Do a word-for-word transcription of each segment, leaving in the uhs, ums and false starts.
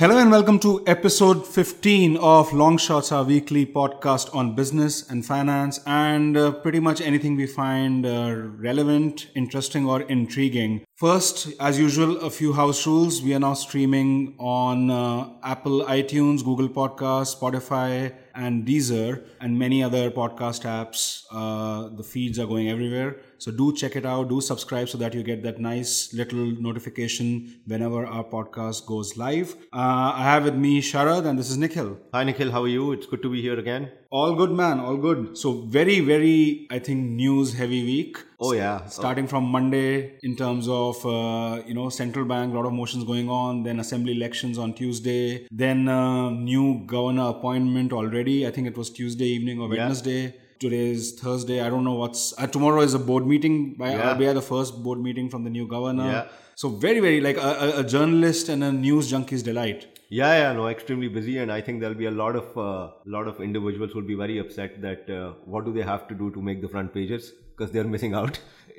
Hello and welcome to episode fifteen of Long Shots, our weekly podcast on business and finance and uh, pretty much anything we find uh, relevant, interesting or intriguing. First, as usual, a few house rules. We are now streaming on uh, Apple iTunes, Google Podcasts, Spotify and Deezer and many other podcast apps. Uh, the feeds are going everywhere. So do check it out. Do subscribe so that you get that nice little notification whenever our podcast goes live. Uh, I have with me Sharad and this is Nikhil. Hi Nikhil, how are you? It's good to be here again. All good, man. All good. So very, very, I think, news heavy week. Oh, yeah. Starting from Monday in terms of, uh, you know, central bank, a lot of motions going on. Then assembly elections on Tuesday. Then uh, new governor appointment already. I think it was Tuesday evening or Wednesday. Yeah. Today is Thursday. I don't know what's... Uh, tomorrow is a board meeting by yeah. R B I, the first board meeting from the new governor. Yeah. So very, very like a, a journalist and a news junkie's delight. Yeah, yeah, no, extremely busy, and I think there'll be a lot of uh, lot of individuals will be very upset that uh, what do they have to do to make the front pages because they're missing out.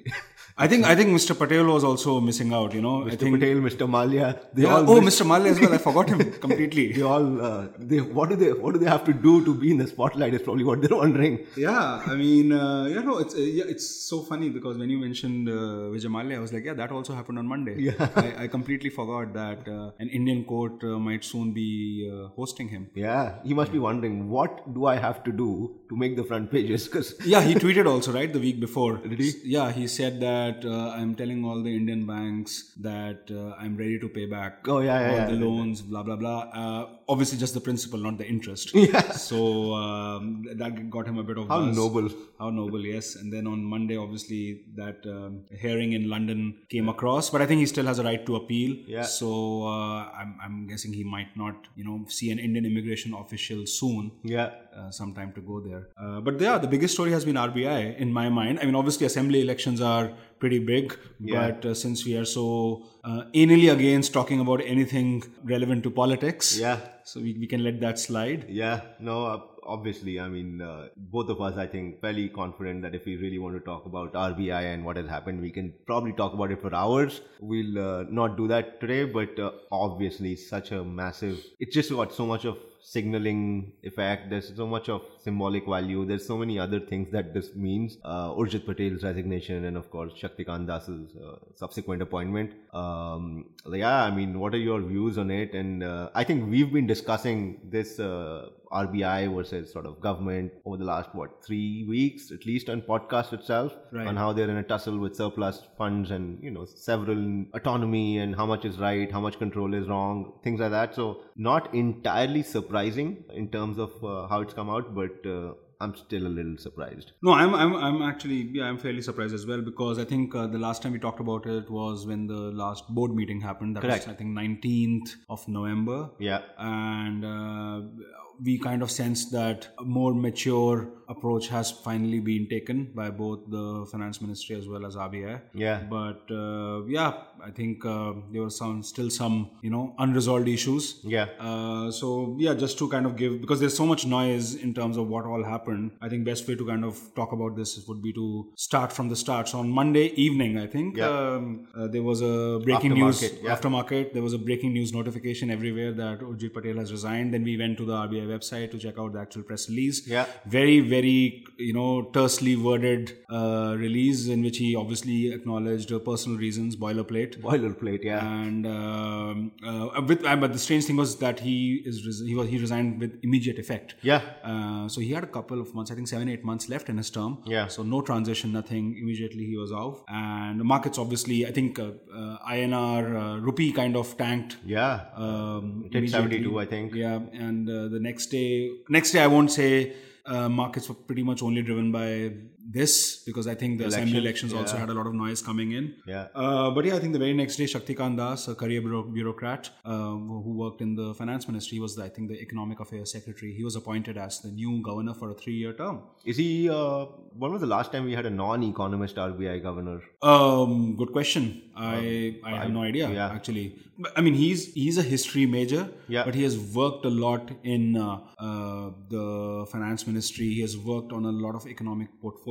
I think I think Mister Patel was also missing out, you know. Mister I think, Patel, Mister Malia, they yeah, all oh, missed, Mister Malia as well. I forgot him completely. They all uh, they what do they what do they have to do to be in the spotlight is probably what they're wondering. Yeah, I mean, uh, yeah, no, it's uh, yeah, it's so funny because when you mentioned uh, Vijay Malia, I was like, yeah, that also happened on Monday. Yeah, I, I completely forgot that uh, an Indian court uh, might soon be uh, hosting him. Yeah, he must be wondering what do I have to do to make the front pages? Because yeah, he tweeted also right the week before. Did he? Yeah, he said that uh, I'm telling all the Indian banks that uh, I'm ready to pay back oh, yeah, yeah, all yeah, the yeah, loans, yeah. blah, blah, blah. Uh, obviously just the principal, not the interest. Yeah. So um, that got him a bit of How buzz. noble. How noble, yes. And then on Monday, obviously, that um, hearing in London came across. But I think he still has a right to appeal. Yeah. So uh, I'm, I'm guessing he might not, you know, see an Indian immigration official soon. Yeah. Uh, some time to go there. Uh, but yeah, the biggest story has been R B I in my mind. I mean, obviously, assembly elections are pretty big. Yeah. But uh, since we are so uh, anally against talking about anything relevant to politics, yeah. so we, we can let that slide. Yeah, no, uh, obviously, I mean, uh, both of us, I think, fairly confident that if we really want to talk about R B I and what has happened, we can probably talk about it for hours. We'll uh, not do that today, but uh, obviously, such a massive, it's just got so much of signaling effect. There's so much of symbolic value. There's so many other things that this means. Uh, Urjit Patel's resignation and of course Shaktikant Das's uh, subsequent appointment. Um, yeah, I mean, what are your views on it? And uh, I think we've been discussing this uh, R B I versus sort of government over the last, what, three weeks, at least on podcast itself, right. on how they're in a tussle with surplus funds and, you know, several autonomy and how much is right, how much control is wrong, things like that. So not entirely surprising in terms of uh, how it's come out, but uh, I'm still a little surprised. No, I'm I'm I'm actually yeah I'm fairly surprised as well because I think uh, the last time we talked about it was when the last board meeting happened. That Correct. was I think nineteenth of November. Yeah. And uh, we kind of sensed that a more mature approach has finally been taken by both the finance ministry as well as R B I. Yeah. But uh, yeah, I think uh, there were some still some you know unresolved issues. Yeah. Uh, so yeah, just to kind of give, because there's so much noise in terms of what all happened, I think best way to kind of talk about this would be to start from the start. So on Monday evening, I think yeah. um, uh, there was a breaking aftermarket, news yeah. aftermarket. There was a breaking news notification everywhere that Urjit Patel has resigned. Then we went to the R B I website to check out the actual press release. Yeah. Very, very, you know, tersely worded uh, release in which he obviously acknowledged uh, personal reasons, boilerplate. Boilerplate, yeah. And um, uh, with, uh, but the strange thing was that he is res- he was he resigned with immediate effect. Yeah. Uh, so he had a couple of months, I think seven, eight months left in his term. Yeah. So no transition, nothing. Immediately he was out. And the markets obviously, I think uh, uh, I N R, uh, rupee kind of tanked. Yeah. Um, it hit seventy-two, I think. Yeah. And uh, the next day, next day I won't say uh, markets were pretty much only driven by this because I think the Elections, assembly elections yeah. also had a lot of noise coming in. Yeah. Uh, but yeah, I think the very next day, Shaktikant Das, a career bureau- bureaucrat uh, who worked in the finance ministry, was the, I think the economic affairs secretary. He was appointed as the new governor for a three-year term. Is he, uh, when was the last time we had a non-economist R B I governor? Um, good question. I um, I have no idea yeah. actually. I mean, he's he's a history major, yeah. but he has worked a lot in uh, uh, the finance ministry. He has worked on a lot of economic portfolio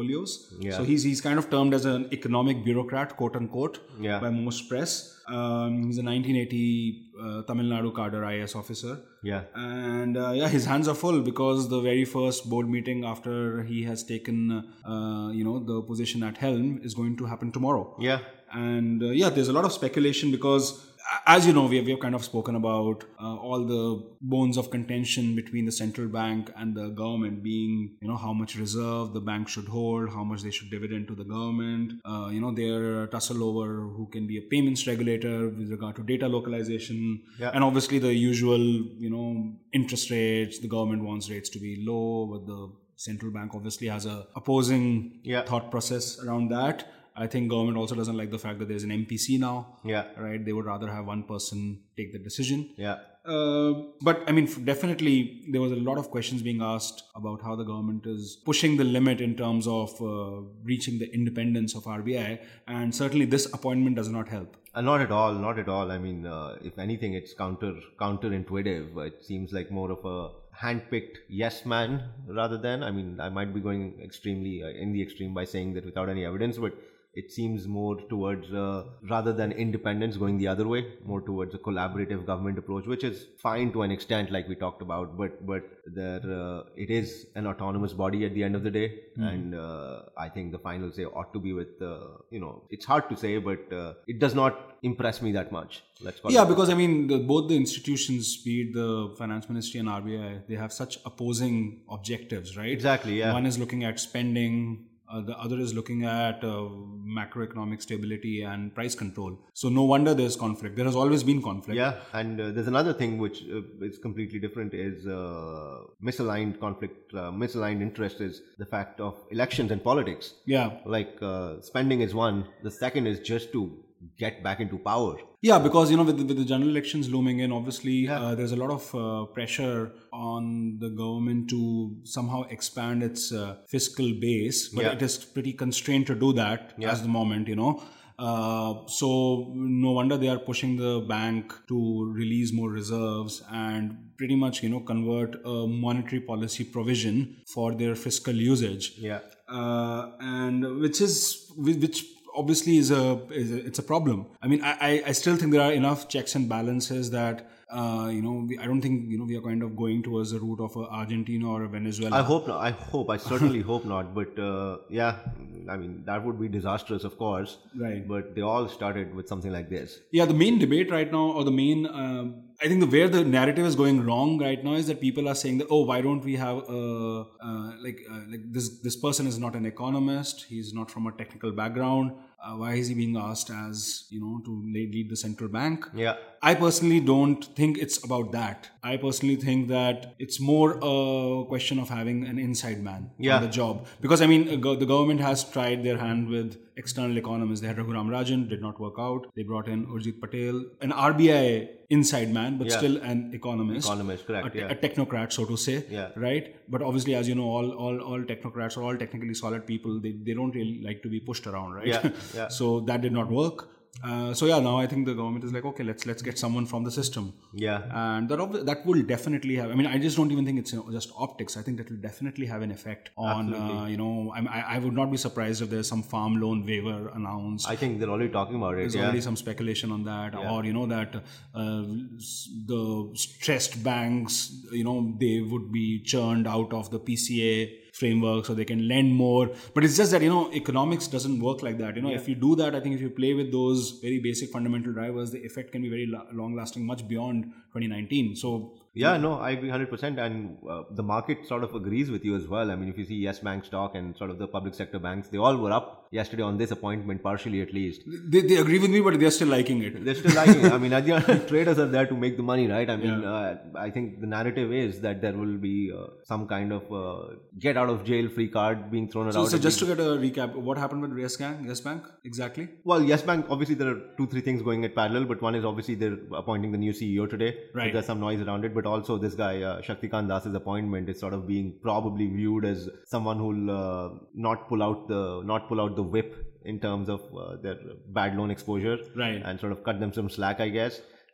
portfolios. Yeah. So he's he's kind of termed as an economic bureaucrat, quote unquote, Yeah. by most press. Um, he's a nineteen eighty uh, Tamil Nadu cadre I A S officer. Yeah. And uh, yeah, his hands are full because the very first board meeting after he has taken, uh, you know, the position at helm is going to happen tomorrow. Yeah. And uh, yeah, there's a lot of speculation because, as you know, we have, we have kind of spoken about uh, all the bones of contention between the central bank and the government being, you know, how much reserve the bank should hold, how much they should dividend to the government, uh, you know, their tussle over who can be a payments regulator with regard to data localization, Yeah. and obviously the usual, you know, interest rates. The government wants rates to be low, but the central bank obviously has a opposing Yeah. thought process around that. I think government also doesn't like the fact that there's an M P C now. Yeah. Right? They would rather have one person take the decision. Yeah. Uh, but I mean, f- definitely there was a lot of questions being asked about how the government is pushing the limit in terms of uh, reaching the independence of R B I. And certainly this appointment does not help. Uh, not at all, not at all. I mean, uh, if anything, it's counter counterintuitive. It seems like more of a handpicked yes man rather than. I mean, I might be going extremely uh, in the extreme by saying that without any evidence, but it seems more towards uh, rather than independence going the other way, more towards a collaborative government approach, which is fine to an extent, like we talked about. But but there uh, it is an autonomous body at the end of the day, mm. and uh, I think the final say ought to be with uh, you know. It's hard to say, but uh, it does not impress me that much. Let's call yeah, it because I mean, the, both the institutions, be it the Finance Ministry and R B I, they have such opposing objectives, right? Exactly. Yeah. One is looking at spending. Uh, the other is looking at uh, macroeconomic stability and price control. So no wonder there's conflict. There has always been conflict. Yeah, and uh, there's another thing which uh, is completely different is uh, misaligned conflict, uh, misaligned interest is the fact of elections and politics. Yeah. Like uh, spending is one. The second is just to get back into power. Yeah, because, you know, with the, with the general elections looming in, obviously, Yeah. uh, there's a lot of uh, pressure on the government to somehow expand its uh, fiscal base, but Yeah. it is pretty constrained to do that Yeah. as the moment, you know. Uh, so no wonder they are pushing the bank to release more reserves and pretty much, you know, convert a monetary policy provision for their fiscal usage. Yeah. Uh, and which is, which obviously is a, is a it's a problem. I mean, I, I I still think there are enough checks and balances that uh, you know we, I don't think you know we are kind of going towards the route of a Argentina or a Venezuela. I hope not. I hope. I certainly hope not. But uh, yeah, I mean that would be disastrous, of course. Right. But they all started with something like this. Yeah, the main debate right now, or the main, um, I think the where the narrative is going wrong right now is that people are saying that, oh, why don't we have a uh, like uh, like this this person is not an economist, he's not from a technical background. Uh, why is he being asked as, you know, to lead, lead the central bank? Yeah. I personally don't think it's about that. I personally think that it's more a question of having an inside man Yeah. on the job. Because, I mean, uh, go- the government has tried their hand with external economists. They had Raghuram Rajan, did not work out. They brought in Urjit Patel, an R B I inside man, but Yeah. still an economist. Economist, correct, A, yeah. a technocrat, so to say. Yeah. Right? But obviously, as you know, all all, all technocrats or all technically solid people, they, they don't really like to be pushed around, right? Yeah, yeah. So that did not work. Uh, so yeah, now I think the government is like, okay, let's let's get someone from the system. Yeah. And that ob- that will definitely have. I mean, I just don't even think it's, you know, just optics. I think that will definitely have an effect on. Uh, you know, I'm- I I would not be surprised if there's some farm loan waiver announced. I think they're already talking about it. There's Yeah. already some speculation on that, or you know that uh, s- the stressed banks, you know, they would be churned out of the P C A framework so they can lend more. But it's just that, you know, economics doesn't work like that. You know, if you do that, I think if you play with those very basic fundamental drivers, the effect can be very la- long lasting, much beyond twenty nineteen. So Yeah, no, I agree one hundred percent. And uh, the market sort of agrees with you as well. I mean, if you see Yes Bank stock and sort of the public sector banks, they all were up yesterday on this appointment, partially at least. they, they agree with me, but they're still liking it. They're still liking it. I mean, at the end, traders are there to make the money, right? I mean, uh, I think the narrative is that there will be uh, some kind of uh, get out of jail free card being thrown So, around. so just to get a recap, what happened with Yes Bank? Yes Bank, exactly. Well, Yes Bank, obviously there are two, three things going at parallel, but one is obviously they're appointing the new C E O today. Right. So there's some noise around it, but also this guy, uh, Shaktikant Das's appointment is sort of being probably viewed as someone who'll uh, not pull out the, not pull out the whip in terms of uh, their bad loan exposure. Right. And sort of cut them some slack, I guess.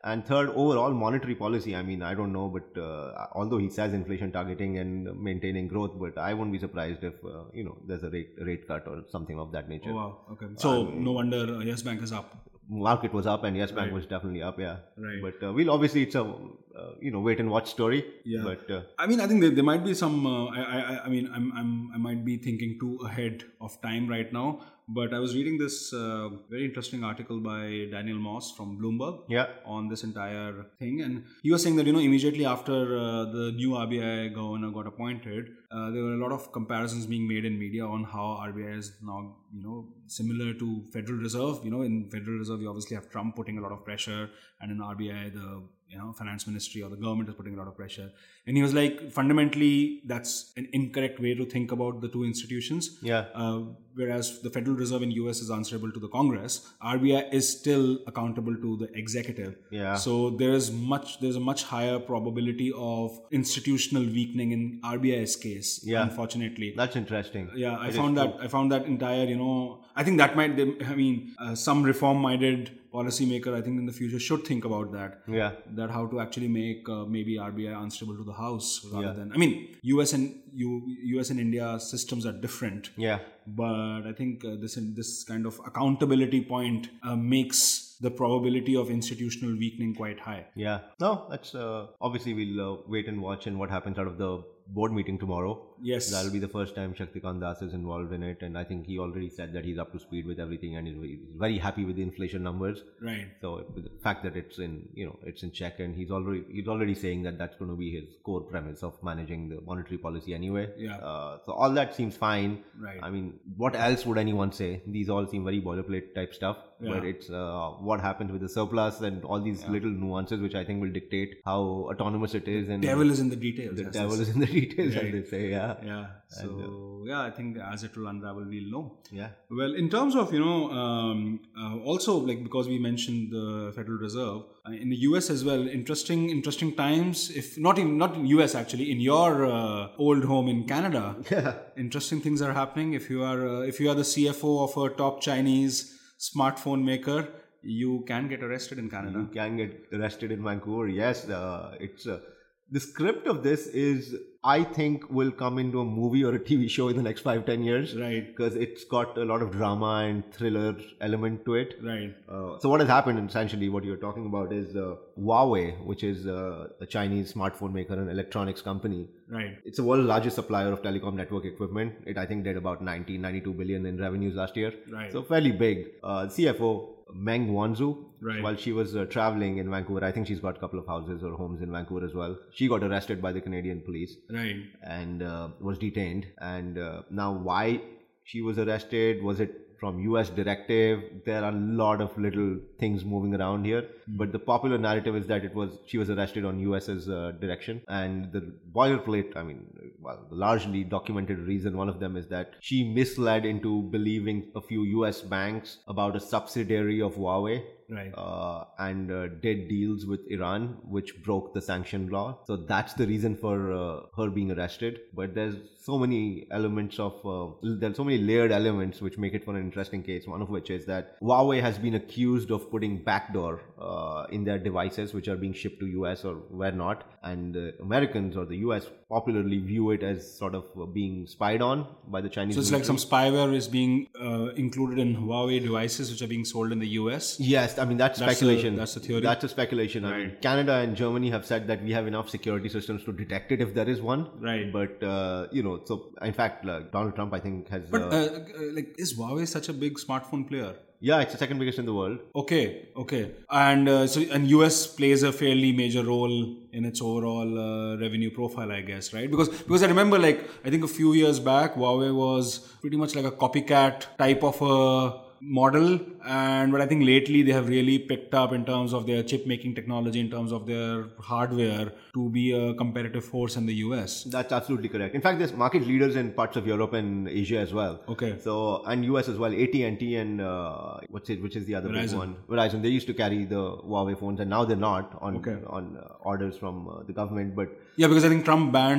And third, overall monetary policy. I mean, I don't know, but uh, although he says inflation targeting and maintaining growth, but I won't be surprised if, uh, you know, there's a rate, rate cut or something of that nature. Oh, wow. Okay. So, um, no wonder uh, Yes Bank is up. Market was up and Yes Bank right. was definitely up, yeah. Right. But uh, we'll obviously, it's a, uh, you know, wait and watch story. Yeah. But uh, I mean, I think there, there might be some, uh, I, I, I mean, I'm, I'm, I might be thinking too ahead of time right now. But I was reading this uh, very interesting article by Daniel Moss from Bloomberg yeah. on this entire thing. And he was saying that, you know, immediately after uh, the new R B I governor got appointed, uh, there were a lot of comparisons being made in media on how R B I is now, you know, similar to Federal Reserve. You know, in Federal Reserve, you obviously have Trump putting a lot of pressure, and in R B I, the you know, finance ministry or the government is putting a lot of pressure. And he was like, fundamentally, that's an incorrect way to think about the two institutions. Yeah. Uh, whereas the Federal Reserve in U S is answerable to the Congress, R B I is still accountable to the executive. Yeah. So there's much, there's a much higher probability of institutional weakening in R B I's case. Yeah. Unfortunately. That's interesting. Yeah, I it found that, I found that entire, you know, I think that might, I mean, uh, some reform-minded policymaker, I think in the future should think about that. Yeah. That how to actually make uh, maybe R B I answerable to the House rather yeah. than, I mean, U S and U, US and India systems are different. Yeah. But I think uh, this this kind of accountability point uh, makes the probability of institutional weakening quite high. Yeah. No, that's uh, obviously we'll uh, wait and watch and what happens out of the board meeting tomorrow. Yes. That'll be the first time Shaktikant Das is involved in it, and I think he already said that he's up to speed with everything and he's very happy with the inflation numbers. Right. So the fact that it's in, you know, it's in check, and he's already he's already saying that that's going to be his core premise of managing the monetary policy anyway. Yeah. Uh, so all that seems fine. Right. I mean, what else would anyone say? These all seem very boilerplate type stuff. Yeah. But it's uh, what happens with the surplus and all these yeah. little nuances which I think will dictate how autonomous it is. And devil is in the details. The devil is in the details, right. as they say. Yeah. Yeah. So and, uh, yeah, I think as it will unravel, we'll know. Yeah. Well, in terms of, you know, um, uh, also like because we mentioned the Federal Reserve uh, in the U S as well, interesting, interesting times. If not in not in U S actually, in your uh, old home in Canada, yeah. interesting things are happening. If you are uh, if you are the C F O of a top Chinese smartphone maker, you can get arrested in Canada. You can get arrested in Vancouver. Yes, uh, it's uh, the script of this is, I think, will come into a movie or a T V show in the next five, ten years. Right. Because it's got a lot of drama and thriller element to it. Right. Uh, so what has happened, essentially, what you're talking about is uh, Huawei, which is uh, a Chinese smartphone maker and electronics company. Right. It's the world's largest supplier of telecom network equipment. It, I think, did about ninety, ninety-two billion in revenues last year. Right. So fairly big. Uh, C F O, Meng Wanzhou, right. while she was uh, traveling in Vancouver, I think she's got a couple of houses or homes in Vancouver as well. She got arrested by the Canadian police. Right. And uh, was detained. And uh, now why she was arrested? Was it from U S directive? There are a lot of little things moving around here. Mm. But the popular narrative is that it was she was arrested on U S's uh, direction. And the boilerplate, I mean, well, the largely documented reason, one of them is that she misled into believing a few U S banks about a subsidiary of Huawei. Right. Uh, and uh, did deals with Iran, which broke the sanction law. So that's the reason for uh, her being arrested. But there's so many elements of, uh, there's so many layered elements which make it for an interesting case. One of which is that Huawei has been accused of putting backdoor uh, in their devices, which are being shipped to U S or where not. And uh, Americans or the U S popularly view it as sort of being spied on by the Chinese. So it's military. Like some spyware is being uh, included in Huawei devices which are being sold in the U S? Yes. I mean, that's, that's speculation. A, that's the theory. That's a speculation. Right. I mean, Canada and Germany have said that we have enough security systems to detect it if there is one. Right. But, uh, you know, so in fact, like, Donald Trump, I think, has... But, uh, uh, like, is Huawei such a big smartphone player? Yeah, it's the second biggest in the world. Okay, okay. And uh, so, and U S plays a fairly major role in its overall uh, revenue profile, I guess, right? Because because I remember, like, I think a few years back, Huawei was pretty much like a copycat type of a model, and but I think lately they have really picked up in terms of their chip making technology, in terms of their hardware, to be a competitive force in the U S. That's absolutely correct. In fact, there's market leaders in parts of Europe and Asia as well. Okay. So, and U S as well. A T and T and uh, what's it? Which is the other Verizon. big one? Verizon. They used to carry the Huawei phones, and now they're not on okay. on uh, orders from uh, the government. But yeah, because I think Trump banned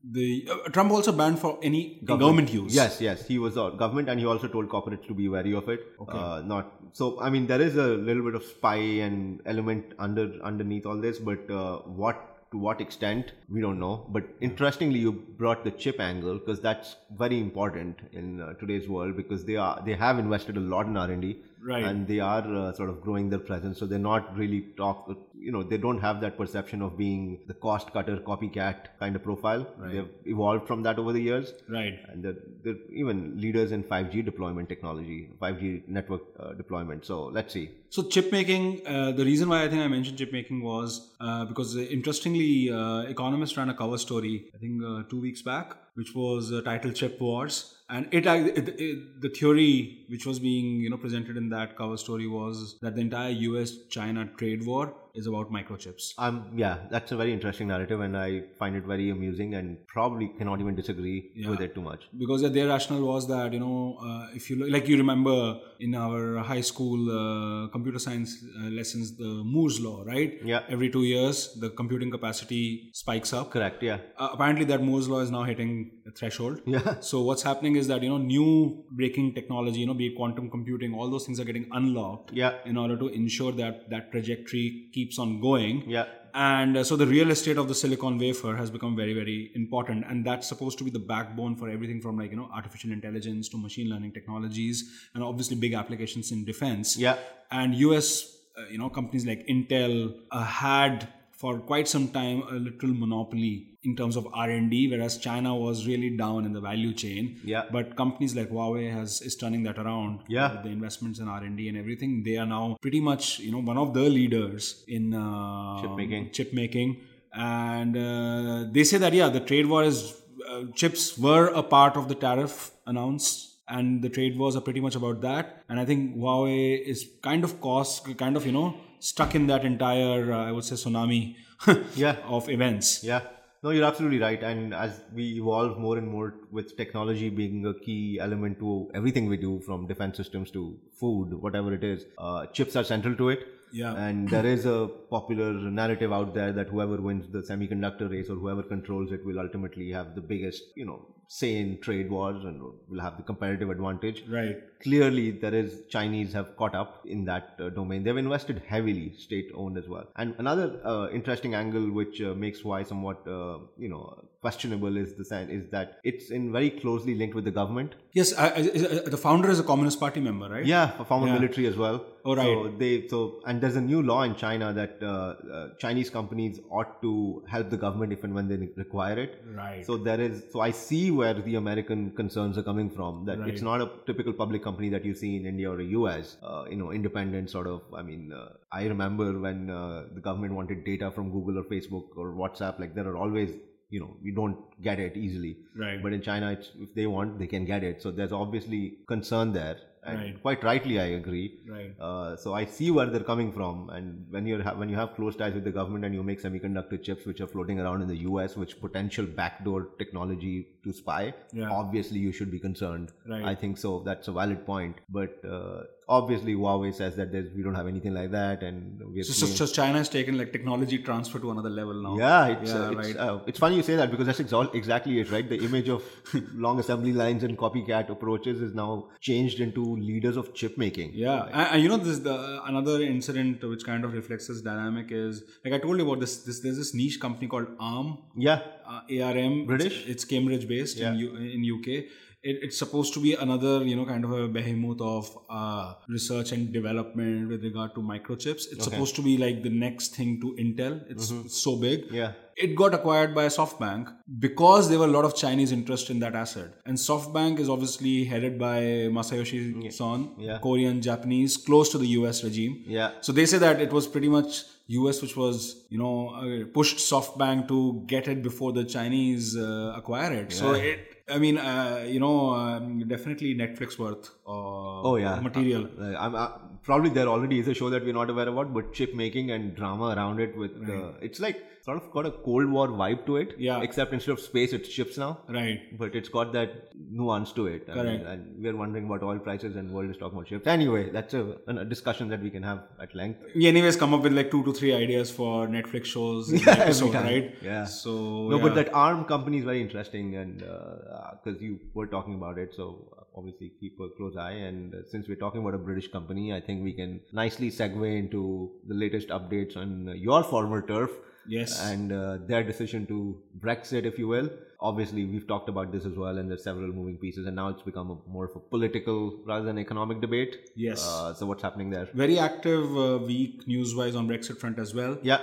the uh, Trump also banned for any government, government use. Yes, yes, he was uh, government, and he also told corporates to be wary of it. Okay. Uh, not so. I mean, there is a little bit of spy and element under underneath all this, but uh, what to what extent we don't know. But interestingly, you brought the chip angle because that's very important in uh, today's world, because they are they have invested a lot in R and D. Right. And they are uh, sort of growing their presence. So they're not really talk, you know, they don't have that perception of being the cost cutter, copycat kind of profile. Right. They've evolved from that over the years. Right. And they're, they're even leaders in five G deployment technology, five G network uh, deployment. So let's see. So chip making, uh, the reason why I think I mentioned chip making was uh, because uh, interestingly, uh, Economist ran a cover story, I think uh, two weeks back, which was uh, titled Chip Wars. And it, it, it the theory which was being you know presented in that cover story was that the entire U S China trade war is about microchips. Um, yeah, that's a very interesting narrative, and I find it very amusing, and probably cannot even disagree yeah. with it too much. Because their rationale was that you know uh, if you look, like you remember in our high school uh, computer science uh, lessons, the Moore's law, right? Yeah. Every two years, the computing capacity spikes up. Correct. Yeah. Uh, apparently, that Moore's law is now hitting a threshold. Yeah. So what's happening is that you know new breaking technology, you know, be it quantum computing, all those things are getting unlocked. Yeah. In order to ensure that that trajectory keeps on going. Yeah. And uh, so the real estate of the silicon wafer has become very, very important. And that's supposed to be the backbone for everything from like, you know, artificial intelligence to machine learning technologies, and obviously big applications in defense. Yeah. And U S, uh, you know, companies like Intel uh, had for quite some time a literal monopoly in terms of R and D, whereas China was really down in the value chain. Yeah. But companies like Huawei has is turning that around. Yeah. With the investments in R and D and everything. They are now pretty much, you know, one of the leaders in uh, chip making. Chip making. And uh, they say that, yeah, the trade war is, uh, chips were a part of the tariff announced. And the trade wars are pretty much about that. And I think Huawei is kind of cost, kind of, you know, stuck in that entire, uh, I would say, tsunami yeah. of events. Yeah. No, you're absolutely right. And as we evolve more and more with technology being a key element to everything we do, from defense systems to food, whatever it is, uh, chips are central to it. Yeah. And there is a popular narrative out there that whoever wins the semiconductor race or whoever controls it will ultimately have the biggest, you know, say in trade wars and will have the competitive advantage. Right. Clearly, there is Chinese have caught up in that uh, domain. They've invested heavily, state-owned as well. And another uh, interesting angle which uh, makes Huawei somewhat, uh, you know, questionable is the is that it's in very closely linked with the government. Yes, I, I, the founder is a Communist Party member, right? Yeah, a former yeah. military as well. Oh, right. So they so and there's a new law in China that uh, uh, Chinese companies ought to help the government if and when they require it. Right. So there is so I see where the American concerns are coming from. That right. it's not a typical public company that you see in India or the U S. Uh, you know, independent sort of. I mean, uh, I remember when uh, the government wanted data from Google or Facebook or WhatsApp. Like there are always, you know, you don't get it easily. Right. But in China, it's, if they want, they can get it. So there's obviously concern there. And right. quite rightly, I agree. Right. Uh, so I see where they're coming from. And when you ha- when you have close ties with the government and you make semiconductor chips which are floating around in the U S, which potential backdoor technology to spy, yeah. obviously you should be concerned. Right. I think so. That's a valid point. But uh, obviously Huawei says that there's, we don't have anything like that. And we're so, so, so China has taken like technology transfer to another level now. Yeah, it's yeah, uh, it's, right. uh, it's funny you say that, because that's exa- exactly it, right? The image of long assembly lines and copycat approaches is now changed into leaders of chip making. Yeah, and, and you know, this the another incident which kind of reflects this dynamic is, like I told you about this. This there's this niche company called ARM. Yeah, uh, A R M. British. It's, it's Cambridge based yeah. in U, in U K. It, it's supposed to be another, you know, kind of a behemoth of uh, research and development with regard to microchips. It's okay. supposed to be like the next thing to Intel. It's, mm-hmm. it's so big. Yeah. It got acquired by SoftBank because there were a lot of Chinese interest in that asset. And SoftBank is obviously headed by Masayoshi Son, yeah. Korean, Japanese, close to the U S regime. Yeah. So they say that it was pretty much U S which was, you know, uh, pushed SoftBank to get it before the Chinese uh, acquire it. Yeah. So it, I mean, uh, you know, um, definitely Netflix worth uh, oh, yeah. material. Uh, I'm, uh, probably there already is a show that we're not aware about, but chip making and drama around it with, right. uh, it's like, sort of got a Cold War vibe to it. Yeah. Except instead of space, it's ships now. Right. But it's got that nuance to it. Correct. And, and we're wondering about oil prices and world is talking about ships. Anyway, that's a, a discussion that we can have at length. We anyways come up with like two to three ideas for Netflix shows in Yeah, the episode, every time. right? Yeah. So No, yeah. but that ARM company is very interesting, and because uh, you were talking about it, so obviously keep a close eye. And uh, since we're talking about a British company, I think we can nicely segue into the latest updates on uh, your former turf. Yes. And uh, their decision to Brexit, if you will. Obviously, we've talked about this as well, and there's several moving pieces, and now it's become a, more of a political rather than economic debate. Yes. Uh, so what's happening there? Very active uh, week news-wise on Brexit front as well. Yeah.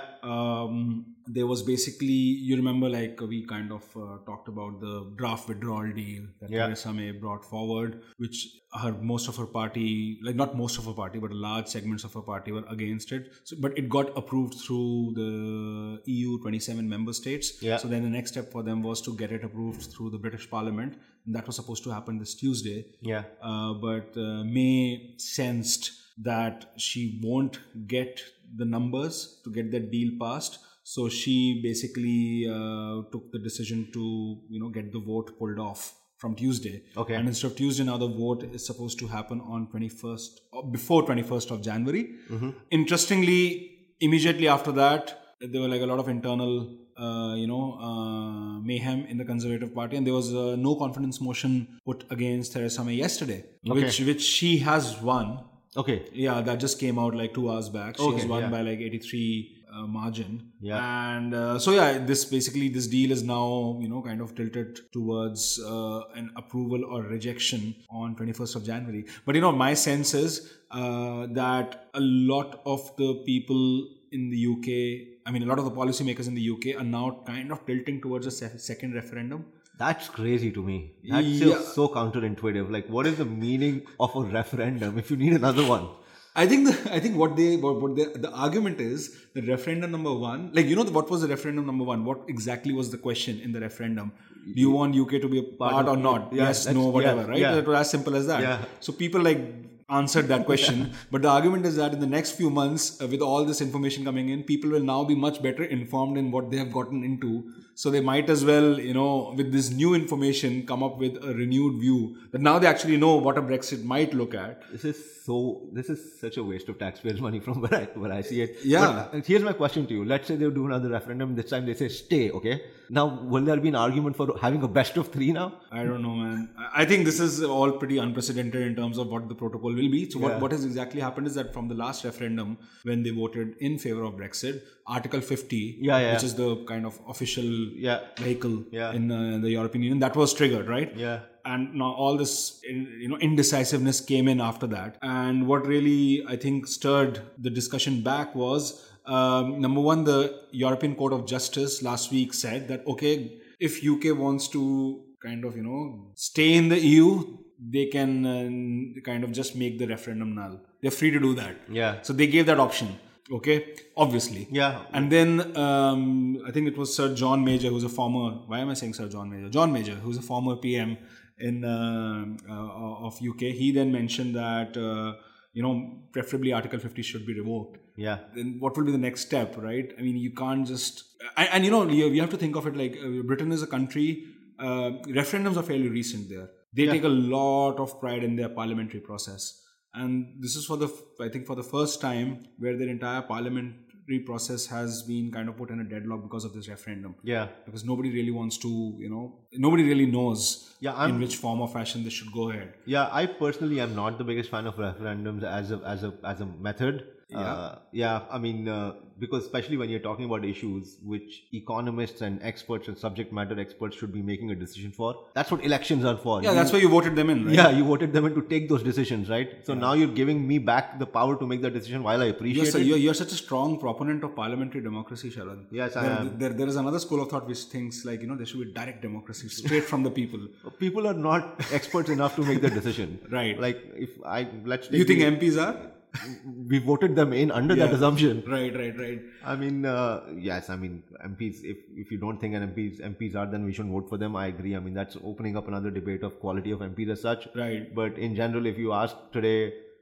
Um, there was basically, you remember, like we kind of uh, talked about the draft withdrawal deal that Yeah. Theresa May brought forward, which her most of her party, like not most of her party, but large segments of her party were against it. So, but it got approved through the E U twenty-seven member states. Yeah. So then the next step for them was to get it approved through the British Parliament, and that was supposed to happen this Tuesday. Yeah. Uh, but uh, May sensed that she won't get the numbers to get that deal passed. So she basically uh, took the decision to, you know, get the vote pulled off from Tuesday. Okay. And instead of Tuesday, now the vote is supposed to happen on twenty-first, or before twenty-first of January. Mm-hmm. Interestingly, immediately after that, there were like a lot of internal, uh, you know, uh, mayhem in the Conservative Party, and there was a no confidence motion put against Theresa May yesterday, Okay. which which she has won. Okay. Yeah, that just came out like two hours back. She Okay, has won yeah. by like eighty-three uh, margin. Yeah. And uh, so yeah, this basically this deal is now, you know, kind of tilted towards uh, an approval or rejection on twenty-first of January. But you know, my sense is uh, that a lot of the people in the U K, I mean, a lot of the policymakers in the U K are now kind of tilting towards a se- second referendum. That's crazy to me. That's Yeah. just so counterintuitive. Like, what is the meaning of a referendum if you need another one? I think the, I think what they what, what they, the argument is the referendum number one, like you know what was the referendum number one? What exactly was the question in the referendum? Do you want U K to be a part, or not? yeah, yes, that's- no, whatever, yeah, right? yeah. It was as simple as that. Yeah. So people like answered that question, but the argument is that in the next few months, uh, with all this information coming in, people will now be much better informed in what they have gotten into. So they might as well, you know, with this new information, come up with a renewed view that now they actually know what a Brexit might look at. This is so. This is such a waste of taxpayers' money from where I where I see it. Yeah. But uh, here's my question to you. Let's say they do another referendum. This time they say stay. Okay. Now, will there be an argument for having a best of three now? I don't know, man. I I think this is all pretty unprecedented in terms of what the protocol will be. So what, Yeah. what has exactly happened is that from the last referendum, when they voted in favor of Brexit, Article fifty, Yeah, yeah. which is the kind of official Yeah. vehicle Yeah. in uh, the European Union, that was triggered, right? Yeah. And now all this, you know, indecisiveness came in after that. And what really, I think, stirred the discussion back was, um, number one, the European Court of Justice last week said that, okay, if U K wants to kind of, you know, stay in the E U, they can uh, kind of just make the referendum null. They're free to do that. Yeah. So they gave that option. Okay, obviously. Yeah. And then um, I think it was Sir John Major, who's a former, why am I saying Sir John Major? John Major, who's a former P M in uh, uh, of U K. He then mentioned that, uh, you know, preferably Article fifty should be revoked. Yeah. Then what will be the next step, right? I mean, you can't just, and, and you know, you, you have to think of it like uh, Britain is a country, uh, referendums are fairly recent there. They Yeah. take a lot of pride in their parliamentary process. And this is for the, I think for the first time where their entire parliamentary process has been kind of put in a deadlock because of this referendum. Yeah. Because nobody really wants to, you know, nobody really knows Yeah, I'm- in which form or fashion this should go ahead. Yeah, I personally am not the biggest fan of referendums as a as a as a method. Yeah. Uh, yeah, I mean, uh, because especially when you're talking about issues which economists and experts and subject matter experts should be making a decision for, that's what elections are for. Yeah, You- that's why you voted them in, right? Yeah, you voted them in to take those decisions, right? So now you're giving me back the power to make that decision while I appreciate You're, so- it. you're, you're such a strong proponent of parliamentary democracy, Sharan. Yes, I there, am. There, there is another school of thought which thinks like, you know, there should be direct democracy straight from the people. People are not experts enough to make that decision. Right. Like, if I, let's take You think the- M Ps are? we voted them in under that Yeah. assumption. Right, right, right. I mean, uh, yes, I mean, M Ps, if, if you don't think an M Ps, M Ps are, then we shouldn't vote for them. I agree. I mean, that's opening up another debate of quality of M Ps as such. Right. But in general, if you ask today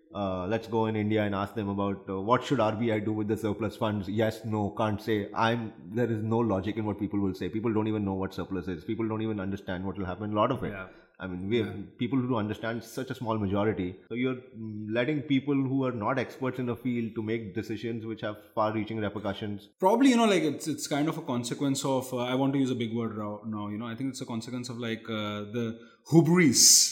uh, let's go in India and ask them about uh, what should R B I do with the surplus funds. Yes, no, can't say. I'm. There is no logic in what people will say. People don't even know what surplus is. People don't even understand what will happen. A lot of it. Yeah. I mean, we have yeah. people who understand such a small majority. So you're letting people who are not experts in the field to make decisions which have far-reaching repercussions. Probably, you know, like it's it's kind of a consequence of, uh, I want to use a big word now, you know, I think it's a consequence of like uh, the hubris,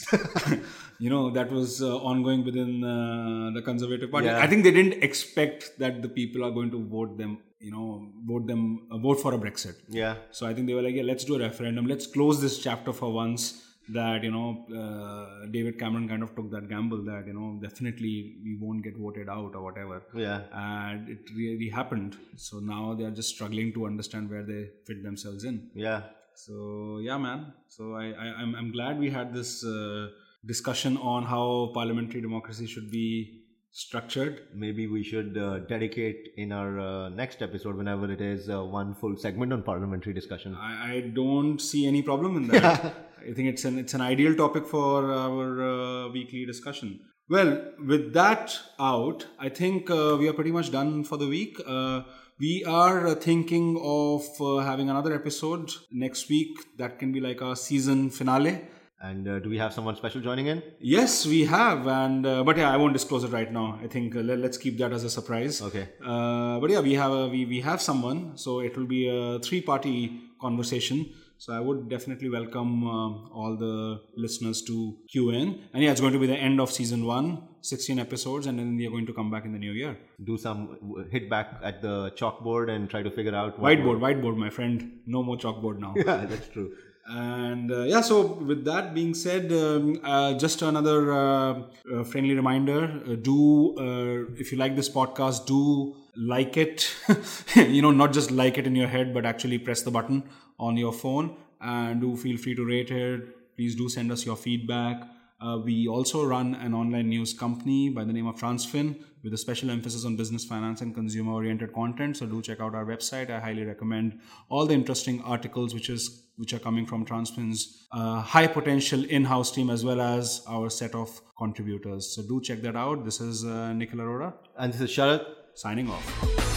you know, that was uh, ongoing within uh, the Conservative Party. Yeah. I think they didn't expect that the people are going to vote them, you know, vote them, uh, vote for a Brexit. Yeah. So I think they were like, yeah, let's do a referendum. Let's close this chapter for once. That, you know, uh, David Cameron kind of took that gamble that, you know, definitely we won't get voted out or whatever. Yeah. And it really happened. So now they are just struggling to understand where they fit themselves in. Yeah. So, yeah, man. So I, I, I'm, I'm glad we had this uh, discussion on how parliamentary democracy should be structured. Maybe we should uh, dedicate in our uh, next episode, whenever it is, uh, one full segment on parliamentary discussion. I, I don't see any problem in that. I think it's an it's an ideal topic for our uh, weekly discussion. Well, with that out, I think uh, we are pretty much done for the week. Uh, we are uh, thinking of uh, having another episode next week. That can be like our season finale. And uh, do we have someone special joining in? Yes, we have. And uh, but yeah, I won't disclose it right now. I think uh, let, let's keep that as a surprise. Okay. Uh, but yeah, we have a, we we have someone. So it will be a three-party conversation. So I would definitely welcome uh, all the listeners to Q in. And yeah, it's going to be the end of season one, sixteen episodes, and then we are going to come back in the new year. Do some hit back at the chalkboard and try to figure out what whiteboard, what... whiteboard, my friend. No more chalkboard now. Yeah, that's true. And uh, yeah, so with that being said, um, uh, just another uh, uh, friendly reminder, uh, do, uh, if you like this podcast, do like it, you know, not just like it in your head, but actually press the button on your phone, and do feel free to rate it. Please do send us your feedback. Uh, we also run an online news company by the name of Transfin with a special emphasis on business, finance and consumer oriented content. So do check out our website. I highly recommend all the interesting articles which is which are coming from Transfin's uh, high potential in-house team, as well as our set of contributors. So do check that out. This is uh, Nikhil Arora. And this is Sharat. Signing off.